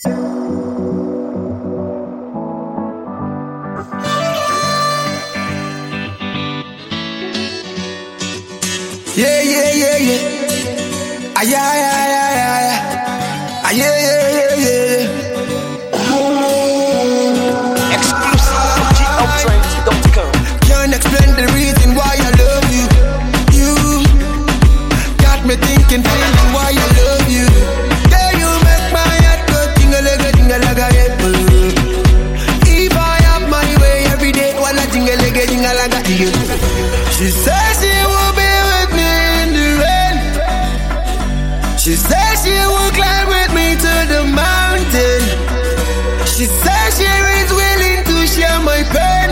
Yeah, yeah, yeah, yeah. Ah, yeah, yeah, yeah, yeah, yeah. Ah, yeah, yeah, yeah, yeah. Exclusive GOuttrends.com. Can't explain the reason why I love you. You got me thinking, feeling why I love you. Yeah, you make my heart go ting-a-lega, yeah. If I have my way every day, wanna ting-a-lega, yeah. She says she will be with me in the rain. She says she will climb with me to the mountain. She says she is willing to share my pain.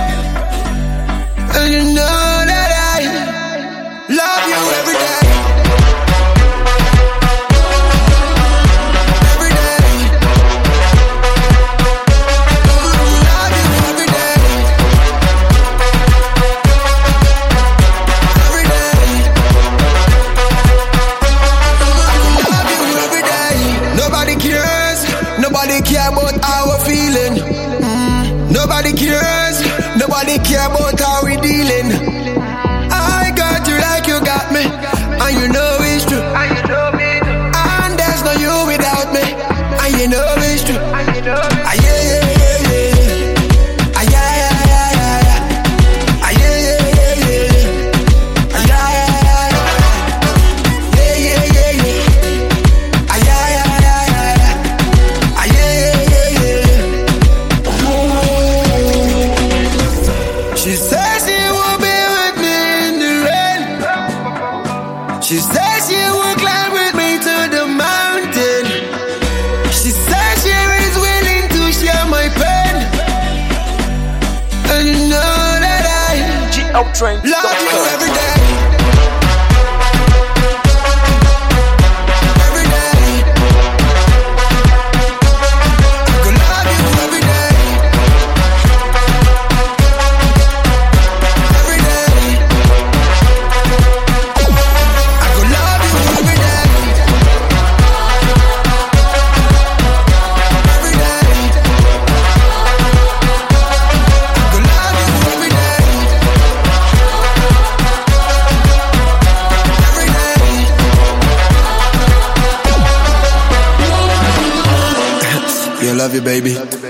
And you know that I love you every day. Every day. Love you every day. Every day. Love you every day. Nobody cares. Nobody care about how we're feeling. Nobody cares. Nobody care about how we dealing. I got you like you got me, and you know it's true. And there's no you without me, and you know it's true. Ah, yeah, yeah, yeah, yeah. Ah, yeah, yeah, yeah, yeah, yeah. Ah, yeah, yeah, yeah, yeah. Ah, yeah, yeah, yeah, yeah. Yeah, yeah, yeah, yeah. Ah, yeah, yeah, yeah, yeah, yeah. Ah, yeah, yeah, yeah, yeah. She says she will be with me in the rain. She says she will climb with me to the mountain. She says she is willing to share my pain. And you know that I GOuttrends.com. love you every day. Every day. I could love you every day. Every day. I could love you every day. Every day. I could love you every day. Every day. Yeah, love you, baby.